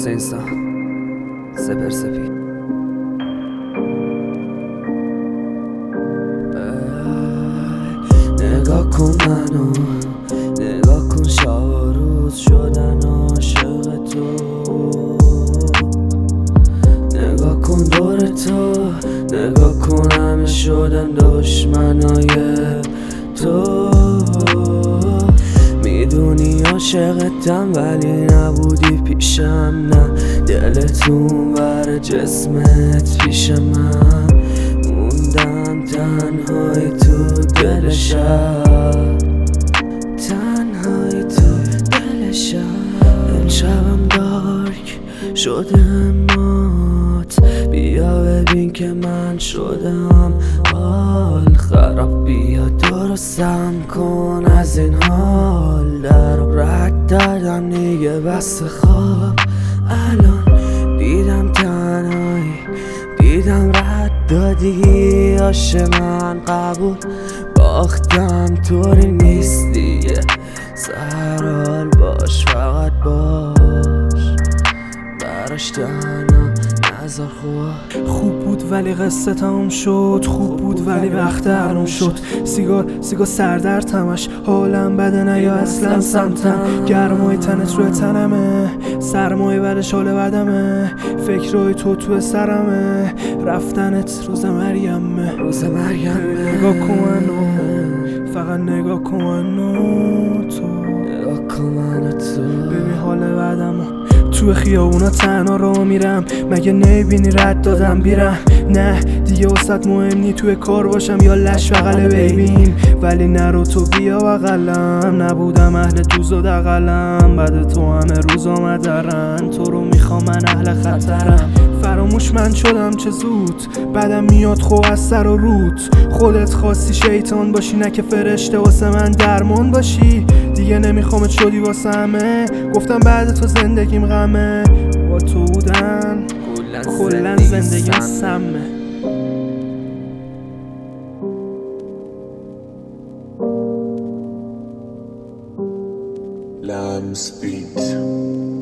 حسین سام سپر سپید. نگاه کن منو، نگاه کن شب و روز شدن عاشق تو. نگاه کن دور تو، نگاه کن همه شدن دشمنای تو. میدونی عاشقتم ولی نبودی پیشم، نه دلتون ور جسمت پیش من. موندم تنهای تو دل شب، تنهای تو دل شب. امشبم دارک شده مات، بیا ببین که من شدم حال خراب. بیا درستم کن از این حال، در رد دادم دیگه بس خواب. الان دیدم تنهایی، دیدم رد دادی عاش من قبول. باختم طوری نیست دیگه، سرحال باش فقط باش، براش تنها نذار. خوب بود ولی قصه تموم شد، خوب بود ولی وقت حروم شد. سیگار سردر تمش، حالم بده نه یا اصلا سمتم. گرمای تنت روی تنمه، سرمای بعدش حال بدمه. فکرای تو سرمه، رفتنت روز مریمه. نگاه کن منو، فقط نگاه کن منو، تو نگاه کن منو تو. ببین حال بعدمو، تو خیابونا تنها راه میرم، مگه نمیبینی رد دادم بیرم. نه دیگه وسط مهم نی توی کار باشم یا لش بغل بیبیم، ولی نرو تو بیا بغلم. نبودم اهل دوز و دقلم، بعد تو همه روز آمدرن. تو رو میخوام من اهل خطرم، فراموش من شدم چه زود. بعدم میاد خو از سر و روت، خودت خواستی شیطان باشی نه که فرشته واسه من درمان باشی. دیگه نمیخوامت شدی واسه همه، گفتم بعد تو زندگیم غمه. با تو بودن کلن زندگیم سمه. Lambs beat.